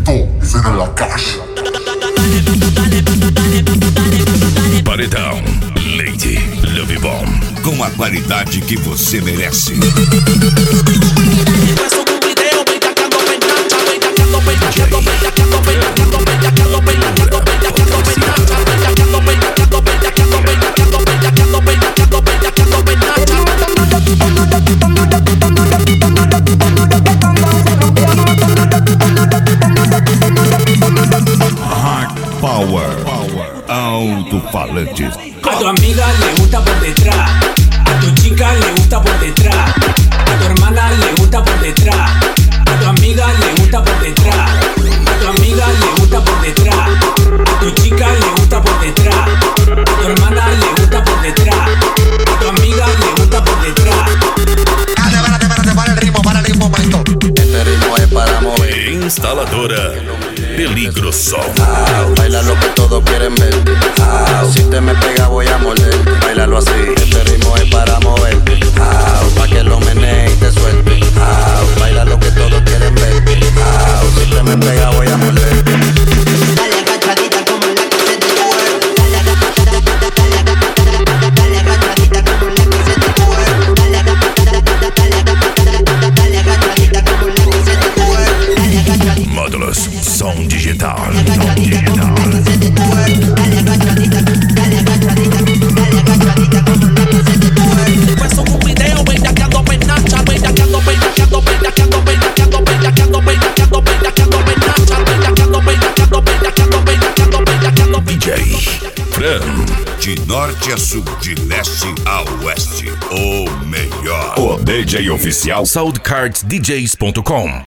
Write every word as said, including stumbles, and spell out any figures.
Cena en la calle. Paredão Lady Love Bomb, com a qualidade que você merece. Power, alto-falantes. A tu amiga le gusta por detrás, a tu chica le gusta por detrás, a tu hermana le gusta por detrás, a tu amiga le gusta por detrás, a tu amiga le gusta por detrás, a tu chica le gusta por detrás, a tu hermana le gusta por detrás, a tu amiga le gusta por detrás. Espérate, espérate, espérate, para el ritmo, para el ritmo, momento. Este ritmo es para mover. Instaladora Peligro Som. Ah, baila lo que todos quieren ver. Ah, si te me pega voy a morder. Bailalo así. Este ritmo es para mover. Ah, pa' que lo menees y te suelte. Ah, baila lo que todos quieren ver. Ah, si te me pega voy a morder. Dale agachadita como la que se te mueve. Dale agachadita como la que se te mueve. Dale agachadita como la que se te mueve. Módulos som digital. Som digital. Fue un video bellaqueando penacha, bellaqueando, bellaqueando, bellaqueando, bellaqueando, bellaqueando, bellaqueando, bellaqueando penacha, bellaqueando, bellaqueando, bellaqueando, bellaqueando, bellaqueando. D J Fran. De norte a sul, de leste a oeste, o melhor. O D J oficial soundcards d js ponto com.